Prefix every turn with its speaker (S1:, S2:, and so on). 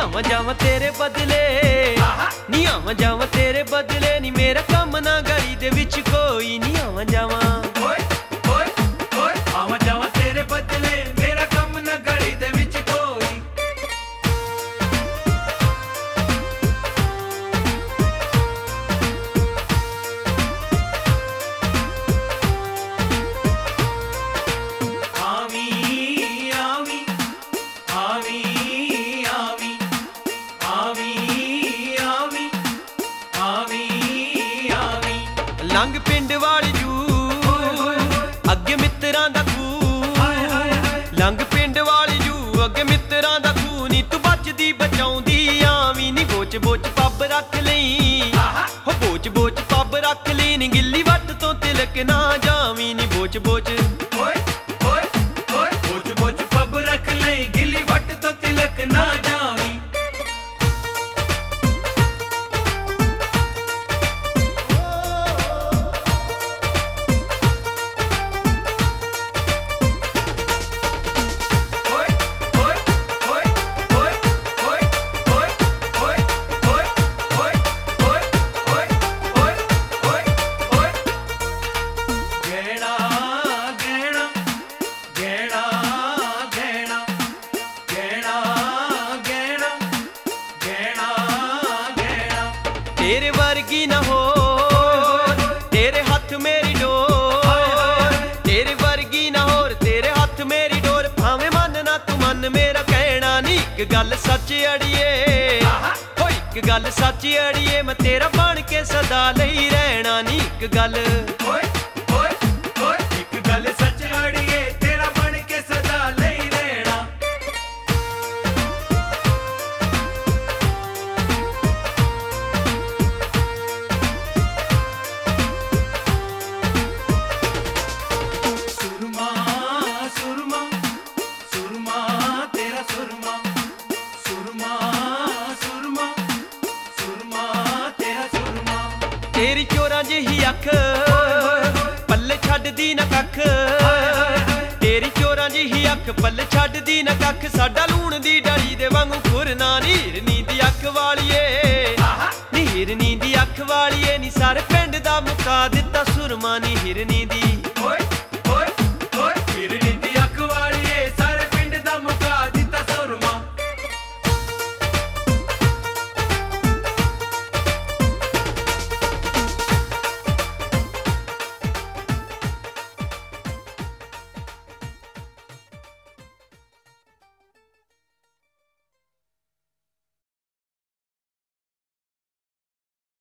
S1: ਆਵਾਂ ਜਾਵਾਂ ਤੇਰੇ ਬਦਲੇ ਨੀ ਆਵਾਂ ਜਾਵਾਂ ਤੇਰੇ ਬਦਲੇ ਨੀ ਮੇਰਾ ਕੰਮ ਨਾ ਗਲੀ ਦੇ ਵਿੱਚ ਕੋਈ ਨੀ ਆਵਾਂ ਜਾਵਾਂ
S2: ਓਏ ਓਏ ਓਏ ਆਵਾਂ ਜਾਵਾਂ ਤੇਰੇ ਬਦਲੇ ਮੇਰਾ ਕੰਮ ਨਾ ਗਲੀ ਦੇ ਵਿੱਚ ਕੋਈ
S1: ਲੰਘ ਪਿੰਡ ਵਾਲੀ ਜੂ ਅੱਗੇ ਮਿੱਤਰਾਂ ਦਾ ਖੂਹ ਲੰਘ ਪਿੰਡ ਵਾਲੀ ਜੂ ਅੱਗੇ ਮਿੱਤਰਾਂ ਦਾ ਖੂਹ ਨੀ ਤੂੰ ਬਚਦੀ ਬਚਾਉਂਦੀ ਆਵੀਂ ਨੀ ਬੋਚ ਬੋਚ ਪੱਬ ਰੱਖ ਲਈ ਹੋ ਬੋਚ ਬੋਚ ਪੱਬ ਰੱਖ ਲਈ ਨੀ ਗਿੱਲੀ ਵੱਟ ਤੋਂ ਤਿਲਕ ਨਾ ਜਾਵੀਂ ਨੀ ਬੋਚ ਬੋਚ
S2: ਓਏ ਓਏ ਓਏ ਬੋਚ ਬੋਚ ਪੱਬ ਰੱਖ ਲਈ ਗਿੱਲੀ ਵੱਟ ਤੋਂ ਤਿਲਕ ਨਾ ਜਾਵੀਂ
S1: तेरे वर्गी न हो तेरे हाथ मेरी डोर तेरे वर्गी न हो तेरे हाथ मेरी डोर भावें मन ना तू मन मेरा कहना नी एक गल सच अड़िए हो एक गल सच अड़िए मैं तेरा बन के सदा लई रहना नी एक गल
S2: एक गल सच अड़िए तेरा बन के सदा लई रहना
S1: तेरी चोरां जिही अख पल्ले छड्डदी न कख तेरी चोरां जिही अख पल्ले छड्डदी न कख साडा लूण दी डली दे वांगू खुरना नी हिरनी दी अख वालिए नी हिरनी दी अख वालिए नी सारे पिंड दा मुका दित्ता सुरमा नी हिरनी दी